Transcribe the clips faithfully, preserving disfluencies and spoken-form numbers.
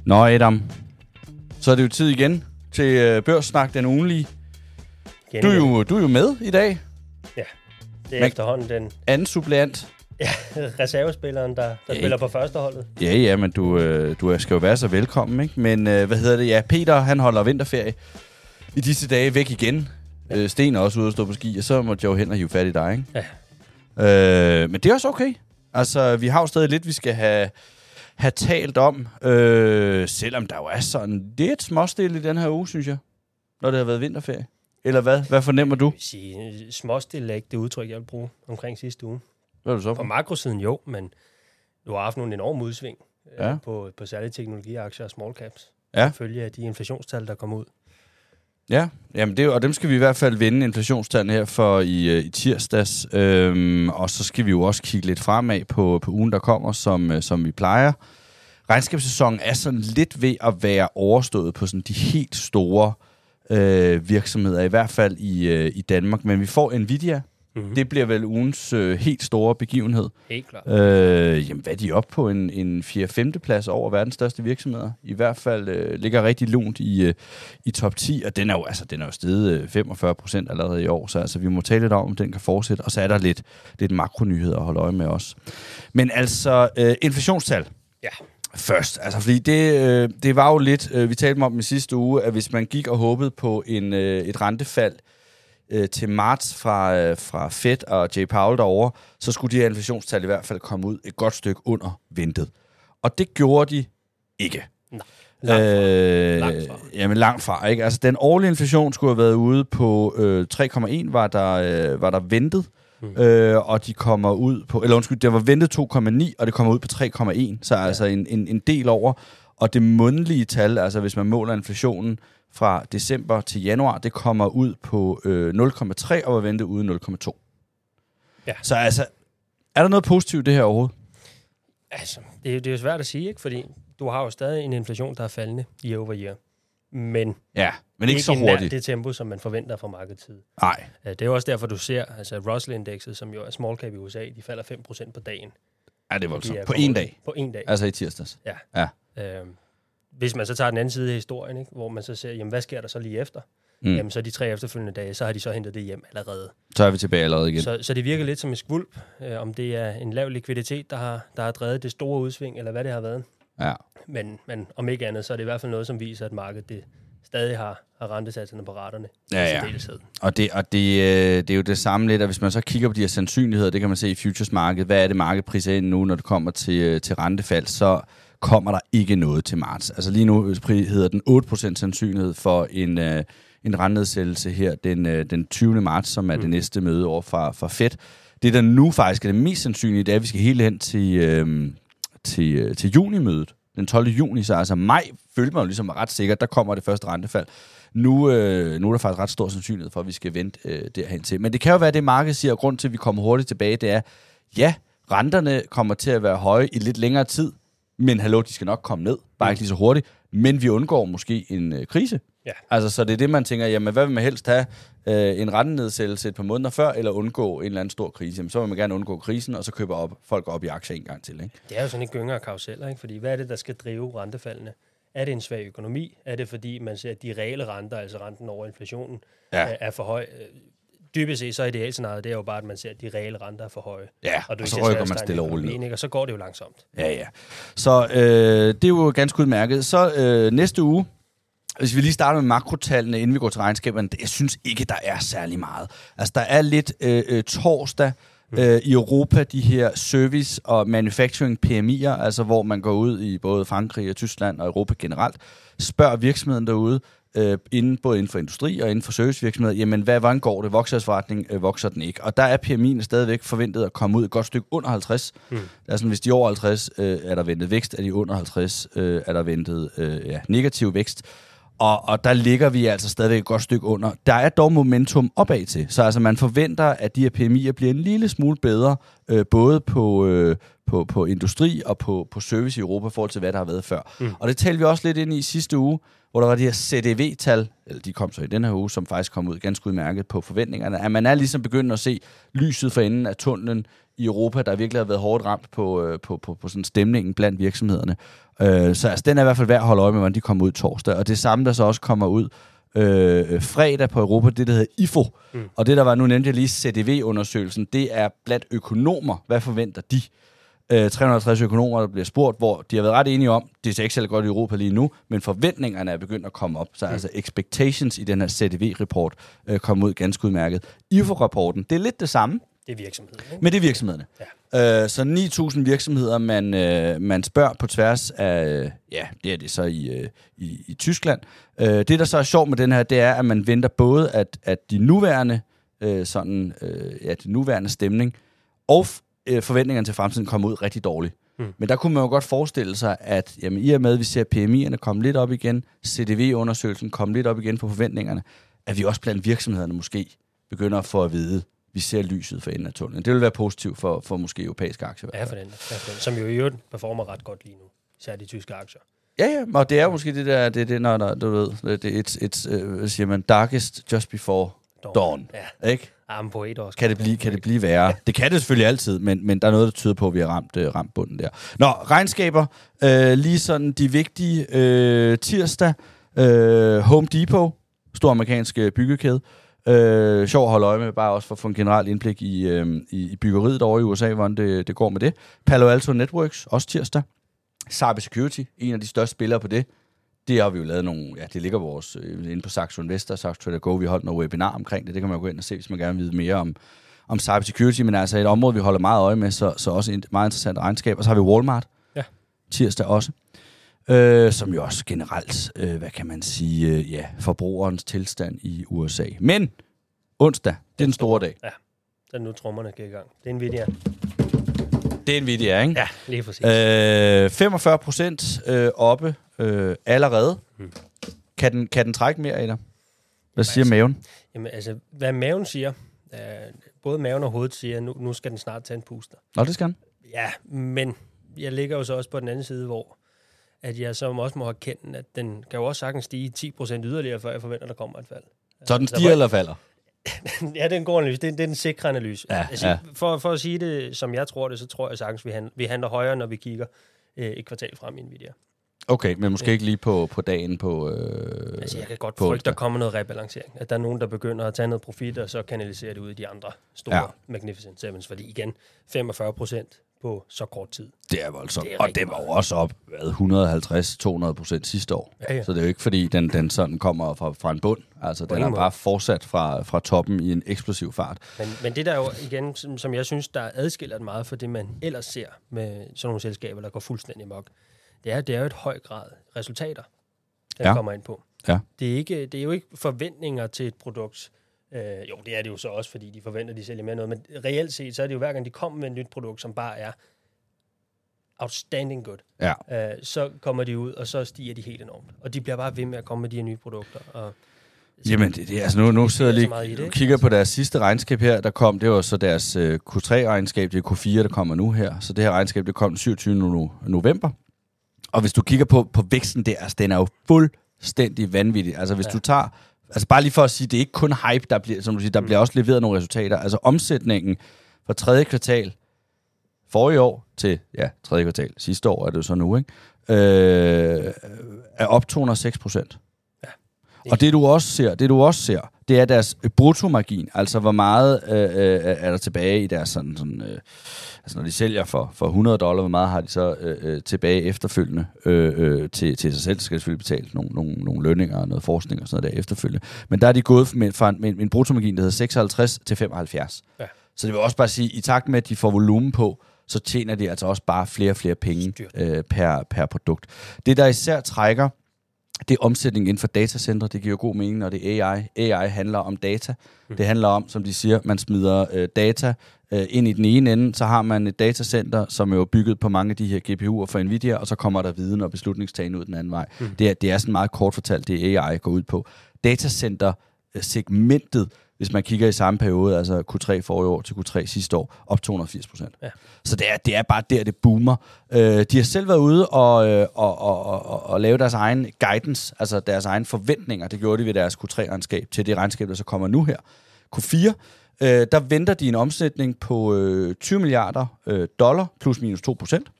Nå Adam, så er det jo tid igen til øh, Børssnak, den ugenlige. Igen, du, er jo, du er jo med i dag. Ja, det er Men, efterhånden den anden suppleant. ja, reservespilleren, der, der ja, spiller på førsteholdet. Ja, ja, men du, øh, du skal jo være så velkommen, ikke? Men øh, hvad hedder det? Ja, Peter, han holder vinterferie i disse dage væk igen. Ja. Øh, Sten er også ude at stå på ski, og så må jeg jo hen og hive fat i dig, ikke? Ja. Øh, men det er også okay. Altså, vi har jo stadig lidt, vi skal have, have talt om. Øh, selvom der jo er sådan lidt småstille i den her uge, synes jeg. Når det har været vinterferie. Eller hvad? Hvad fornemmer du? Jeg vil sige, småstille er ikke det udtryk, jeg vil bruge omkring sidste uge. Hvad er du så på? På makrosiden jo, men du har haft nogle enorme udsving ja. øh, på, på særlige teknologiaktier og small caps. Ja. Følge af de inflationstal, der kom ud. Ja, jamen det, og dem skal vi i hvert fald vende inflationstallene her for i, i tirsdags. Øhm, og så skal vi jo også kigge lidt fremad på, på ugen, der kommer, som, som vi plejer. Regnskabssæsonen er sådan lidt ved at være overstået på sådan de helt store øh, virksomheder, i hvert fald i, øh, i Danmark. Men vi får Nvidia. Mm-hmm. Det bliver vel ugens øh, helt store begivenhed. Helt klart. Øh, jamen, hvad er de oppe på? En, en fjerde femte plads over verdens største virksomheder. I hvert fald øh, ligger rigtig lunt i, øh, i top ti, og den er jo, altså, den er jo steget femogfyrre procent allerede i år, så altså, vi må tale lidt om, om den kan fortsætte. Og så er der lidt, lidt makronyheder at holde øje med også. Men altså, øh, inflationstal. Ja. Først, altså fordi det, øh, det var jo lidt, øh, vi talte om i sidste uge, at hvis man gik og håbede på en, øh, et rentefald øh, til marts fra, øh, fra Fed og Jay Powell derovre, så skulle de her inflationstal i hvert fald komme ud et godt stykke under ventet. Og det gjorde de ikke. Nej, langt fra. Øh, langt fra. Jamen langt fra, ikke? Altså den årlige inflation skulle have været ude på øh, tre komma en, var der, øh, var der ventet. Mm. Øh, og de kommer ud på, eller undskyld, det var ventet to komma ni, og det kommer ud på tre komma en, så ja. altså en, en, en del over. Og det månedlige tal, altså hvis man måler inflationen fra december til januar, det kommer ud på øh, nul komma tre, og var ventet ude nul komma to. Ja. Så altså, er der noget positivt det her overhovedet? Altså, det er, det er jo svært at sige, ikke? Fordi du har jo stadig en inflation, der er faldende year over year. Men, ja, men ikke, ikke så hurtigt. det tempo, som man forventer fra markedstid. Nej. Det er jo også derfor, du ser, altså Russell-indekset, som jo er small cap i U S A, de falder fem procent på dagen. Ja, det er voldsomt. På en dag? På en dag. Altså i tirsdags? Ja. ja. Øhm, hvis man så tager den anden side af historien, ikke, hvor man så ser, jamen hvad sker der så lige efter? Mm. Jamen så de tre efterfølgende dage, så har de så hentet det hjem allerede. Så er vi tilbage allerede igen. Så, så det virker lidt som en skvulp, øh, om det er en lav likviditet, der har, der har drevet det store udsving, eller hvad det har været. Ja. Men, men om ikke andet, så er det i hvert fald noget, som viser, at markedet det stadig har, har rentesatserne på raterne. Ja, ja. Og, det, og det, øh, det er jo det samme lidt, at hvis man så kigger på de her sandsynligheder, det kan man se i futures-markedet, hvad er det markedet priser ind nu, når det kommer til, til rentefald, så kommer der ikke noget til marts. Altså lige nu hedder den otte procent sandsynlighed for en, øh, en rentenedsættelse her den, øh, den tyvende marts, som er mm. det næste møde over fra, fra Fed. Det, der nu faktisk er det mest sandsynlige, det er, at vi skal helt hen til, øh, til, øh, til junimødet. Den tolvte juni, så altså maj følte man jo ligesom ret sikkert, der kommer det første rentefald. Nu, øh, nu er der faktisk ret stor sandsynlighed for, at vi skal vente øh, derhen til. Men det kan jo være, det markedet siger, og grund til, at vi kommer hurtigt tilbage, det er, ja, renterne kommer til at være høje i lidt længere tid, men hallo, de skal nok komme ned, bare ikke lige så hurtigt, men vi undgår måske en øh, krise. Ja. Altså, så det er det, man tænker, jamen, hvad vil man helst have? Øh, en rentenedsættelse et par måneder før, eller undgå en eller anden stor krise? Jamen, så vil man gerne undgå krisen, og så køber op, folk op i aktier en gang til, ikke? Det er jo sådan en gynger af karuseller, ikke? Fordi hvad er det, der skal drive rentefaldene? Er det en svag økonomi? Er det, fordi man ser, at de reelle renter, altså renten over inflationen, ja. er, er for høj? Dybest set, så er idealscenariet, det er jo bare, at man ser, at de reelle renter er for høje. Ja, og, og så rykker man stille og roligt. Og så går det jo langsomt. Ja, ja. Så øh, det er jo ganske udmærket. Så øh, næste uge, hvis vi lige starter med makrotallene, inden vi går til regnskaberne, jeg synes ikke, der er særlig meget. Altså, der er lidt øh, øh, torsdag mm. øh, i Europa, de her service- og manufacturing P M I'er, altså hvor man går ud i både Frankrig og Tyskland og Europa generelt, spørger virksomheden derude, øh, inden, både inden for industri og inden for servicevirksomheder, jamen, hvad, hvordan går det? Vokser forretning? Øh, vokser den ikke? Og der er P M I'en stadigvæk forventet at komme ud et godt stykke under halvtreds. Mm. Det er sådan, hvis de er over halvtreds, øh, er der ventet vækst, er de under halvtreds, øh, er der ventet øh, ja, negativ vækst. Og, og der ligger vi altså stadigvæk et godt stykke under. Der er dog momentum opad til, så altså man forventer, at de her P M I'er bliver en lille smule bedre, øh, både på, øh, på, på industri og på, på service i Europa, i forhold til hvad der har været før. Mm. Og det talte vi også lidt ind i sidste uge, hvor der var de her C D V-tal, eller de kom så i den her uge, som faktisk kom ud ganske udmærket på forventningerne, at man er ligesom begyndt at se lyset for enden af tunnelen i Europa, der virkelig har været hårdt ramt på, på, på, på sådan stemningen blandt virksomhederne. Øh, så altså, den er i hvert fald værd at holde øje med, hvordan de kommer ud torsdag. Og det samme, der så også kommer ud øh, fredag på Europa, det der hedder I F O. Mm. Og det der var, nu nævnte jeg lige C D V-undersøgelsen, det er blandt økonomer. Hvad forventer de? tre hundrede og halvtreds økonomer, der bliver spurgt, hvor de har været ret enige om, det ser ikke særlig godt i Europa lige nu, men forventningerne er begyndt at komme op. Så mm. altså expectations i den her C D V-rapport øh, kom ud ganske udmærket. I F O-rapporten, det er lidt det samme. Det er virksomheden, ikke? Men det er virksomhederne. Ja. Øh, så ni tusind virksomheder, man, øh, man spørger på tværs af, ja, det er det så i, øh, i, i Tyskland. Øh, det, der så er sjovt med den her, det er, at man venter både, at, at de nuværende, øh, sådan, øh, ja, de nuværende stemning og forventningerne til fremtiden kommer ud rigtig dårligt. Mm. Men der kunne man jo godt forestille sig, at jamen, i og med, at vi ser P M I'erne komme lidt op igen, C D V-undersøgelsen komme lidt op igen på forventningerne, at vi også blandt virksomhederne måske begynder at få at vide, vi ser lyset for enden af tunnelen. Det vil være positivt for, for måske europæiske aktier. Ja, for den, ja, for den. Som jo i øvrigt performer ret godt lige nu, især de tyske aktier. Ja, ja, og det er jo måske det der, det er det, når der, du ved, det er et, et, uh, hvad siger man, darkest just before dawn, dawn ja. Ikke? Arm på et år. Kan det blive, kan det blive værre? Det kan det selvfølgelig altid, men, men der er noget, der tyder på, at vi har ramt, uh, ramt bunden der. Nå, regnskaber. Uh, lige sådan de vigtige uh, tirsdag. Uh, Home Depot, stor amerikansk byggekæde. Uh, sjov at holde øje med, bare også for at få en generelt indblik i, uh, i, i byggeriet over i U S A, hvordan det, det går med det. Palo Alto Networks, også tirsdag. Cybersecurity, en af de største spillere på det. Det har vi jo lavet nogle, ja, det ligger vores, øh, inde på Saxo Investor, Saxo Trader Go, vi har holdt nogle webinar omkring det, det kan man jo gå ind og se, hvis man gerne vil vide mere om, om cybersecurity, men altså et område, vi holder meget øje med, så, så også et meget interessant regnskab. Og så har vi Walmart, ja. Tirsdag også, øh, som jo også generelt, øh, hvad kan man sige, øh, ja, forbrugerens tilstand i U S A. Men onsdag, det er den store dag. Ja, der er nu trommerne går i gang. Det er Nvidia. Det er Nvidia, ikke? Ja, lige præcis. Øh, femogfyrre procent øh, oppe øh, allerede. Hmm. Kan, den, kan den trække mere, Adam? Hvad siger altså, maven? Jamen, altså, hvad maven siger, øh, både maven og hovedet siger, nu, nu skal den snart tage en puster. Nå, det skal den. Ja, men jeg ligger jo så også på den anden side, hvor at jeg så også må have kendt, at den kan jo også sagtens stige ti procent yderligere, før jeg forventer, der kommer et fald. Så den stiger eller falder? Ja, det er en god analyse. Det er, det er den sikre analyse. Ja, altså, ja. For, for at sige det, som jeg tror det, så tror jeg sagtens, vi handler, vi handler højere, når vi kigger øh, et kvartal frem i Nvidia. Okay, men måske ja. ikke lige på, på dagen på... Øh, altså, jeg kan godt frygte, der kommer noget rebalancering. At der er nogen, der begynder at tage noget profit, og så kanaliserer det ud i de andre store ja. Magnificent Sevens. Fordi igen, femogfyrre procent på så kort tid. Det er voldsomt. Det er og det var jo også op hvad, et hundrede og halvtreds til to hundrede procent sidste år. Ja, ja. Så det er jo ikke, fordi den, den sådan kommer fra, fra en bund. Altså, den er bare fortsat fra, fra toppen i en eksplosiv fart. Men, men det der jo igen, som, som jeg synes, der adskiller det meget for det, man ellers ser med sådan nogle selskaber, der går fuldstændig mok, det er, det er jo et høj grad resultater, der ja. kommer ind på. Ja. Det, er ikke, det er jo ikke forventninger til et produkt. Øh, jo, det er det jo så også, fordi de forventer, de sælger mere noget, men reelt set, så er det jo hver gang, de kommer med et nyt produkt, som bare er outstanding good, ja. øh, så kommer de ud, og så stiger de helt enormt. Og de bliver bare ved med at komme med de her nye produkter. Og Jamen, det, det, altså nu, nu sidder jeg lige og kigger på deres sidste regnskab her, der kom, det var så deres øh, Q tre-regnskab, det er Q fire, der kommer nu her. Så det her regnskab, det kom den syvogtyvende november. Og hvis du kigger på, på væksten der, altså, den er jo fuldstændig vanvittig. Altså hvis ja. du tager, altså bare lige for at sige, det er ikke kun hype, der bliver, som du siger, der mm. bliver også leveret nogle resultater. Altså omsætningen fra tredje kvartal forrige år til, ja, tredje kvartal sidste år er det jo så nu, ikke? Øh, er op to hundrede og seks procent. Ja. Og det du også ser, det du også ser, det er deres bruttomargin, altså hvor meget øh, er der tilbage i deres sådan, sådan øh, altså når de sælger for, for hundrede dollar, hvor meget har de så øh, tilbage efterfølgende øh, øh, til, til sig selv, så skal de selvfølgelig betale nogle, nogle, nogle lønninger og noget forskning og sådan noget der efterfølgende. Men der er de gået med, fra en, med en bruttomargin, der hedder seksoghalvtreds til femoghalvfjerds. Ja. Så det vil også bare sige, i takt med, at de får volumen på, så tjener de altså også bare flere og flere penge øh, per, per produkt. Det, der især trækker, det er omsætning inden for datacenter. Det giver jo god mening, når det er A I. A I handler om data. Mm. Det handler om, som de siger, man smider øh, data øh, ind i den ene ende, så har man et datacenter, som er jo bygget på mange af de her G P U'er for Nvidia, og så kommer der viden og beslutningstagende ud den anden vej. Mm. Det, er, det er sådan meget kort fortalt, det A I går ud på. Datacenter-segmentet hvis man kigger i samme periode, altså Q tre forrige år til Q tre sidste år, op to hundrede og firs procent. Ja. Så det er, det er bare der, det boomer. Øh, de har selv været ude og, og, og, og, og lave deres egen guidance, altså deres egen forventninger. Det gjorde de ved deres Q tre-regnskab til det regnskab, der så kommer nu her. Q fire, øh, der venter de en omsætning på øh, tyve milliarder øh, dollar, plus minus to procent.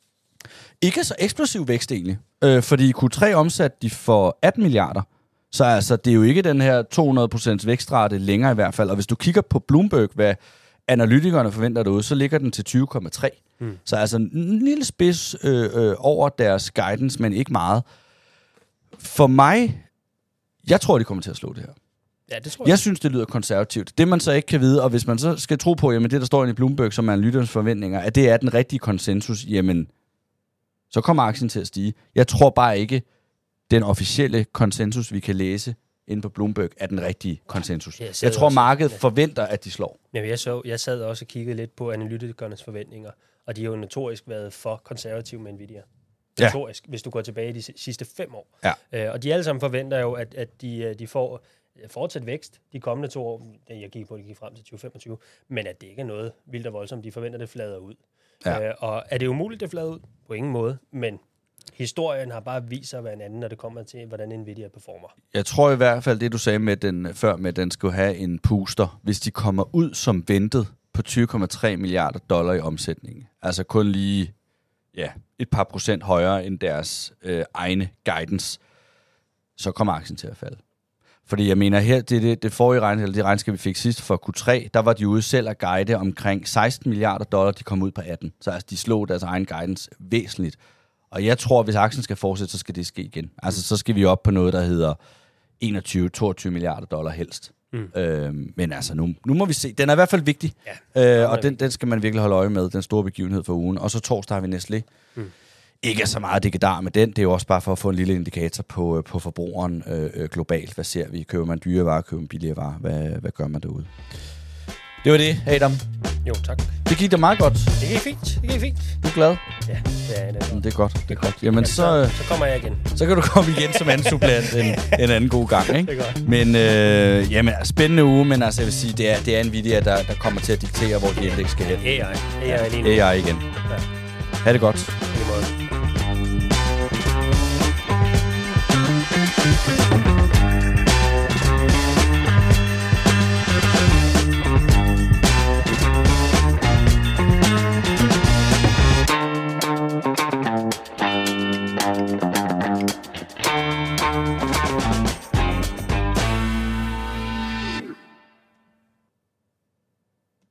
Ikke så eksplosiv vækst egentlig, øh, fordi i Q tre omsatte de for atten milliarder. Så altså, det er jo ikke den her to hundrede procent vækstrate længere i hvert fald. Og hvis du kigger på Bloomberg, hvad analytikerne forventer derude, så ligger den til tyve komma tre. Mm. Så altså en lille spids øh, øh, over deres guidance, men ikke meget. For mig, jeg tror, de kommer til at slå det her. Ja, det tror jeg. Jeg synes, det lyder konservativt. Det man så ikke kan vide, og hvis man så skal tro på, jamen det, der står i Bloomberg, som er analytikernes forventninger, at det er den rigtige konsensus, jamen så kommer aktien til at stige. Jeg tror bare ikke, den officielle konsensus, vi kan læse inde på Bloomberg, er den rigtige konsensus. Jeg, jeg tror, også, markedet ja. forventer, at de slår. Jamen, jeg, så, jeg sad også og kiggede lidt på analytikernes forventninger, og de har jo notorisk været for konservative med Nvidia. Notorisk, ja. Hvis du går tilbage i de sidste fem år. Ja. Øh, og de alle sammen forventer jo, at, at de, de får fortsat vækst de kommende to år. Jeg gik på, det gik frem til tyve femogtyve, men at det ikke er noget vildt og voldsomt. De forventer, det flader ud. Ja. Øh, og er det umuligt, det flader ud? På ingen måde, men historien har bare vist sig at være en anden, når det kommer til, hvordan Nvidia performer. Jeg tror i hvert fald, det du sagde med den, før, med at den skulle have en booster, hvis de kommer ud som ventet på tyve komma tre milliarder dollar i omsætning. Altså kun lige ja, et par procent højere end deres øh, egne guidance, så kommer aktien til at falde. Fordi jeg mener, her det, det, det forrige regnskab, eller det regnskab, vi fik sidst for Q tre, der var de ude selv at guide omkring seksten milliarder dollar, de kom ud på atten. Så altså, de slog deres egen guidance væsentligt. Og jeg tror, hvis aktien skal fortsætte, så skal det ske igen. Altså, så skal vi op på noget, der hedder enogtyve til toogtyve milliarder dollar helst. Mm. Øhm, men altså, nu, nu må vi se. Den er i hvert fald vigtig, ja, øh, og den, den skal man virkelig holde øje med, den store begivenhed for ugen. Og så torsdag har vi Nestlé. Mm. Ikke så meget digedar med den. Det er jo også bare for at få en lille indikator på, på forbrugeren øh, globalt. Hvad ser vi? Køber man dyre varer? Køber man billige varer? Hvad, hvad gør man derude? Det var det, Adam. Jo, tak. Det gik da meget godt. Det gik fint. Det gik fint. Du er glad? Ja, det er det. Det er godt. Det er godt. Jamen, så, så, så kommer jeg igen. Så kan du komme igen som anden supplant en, en anden god gang, ikke? Det er godt. Men øh, jamen, spændende uge, men altså, jeg vil sige, det er, det er Nvidia, der, der kommer til at diktere, hvor de indeks skal hen. A I. A I, ja. A I igen. Ja. Ha' det godt. I måde.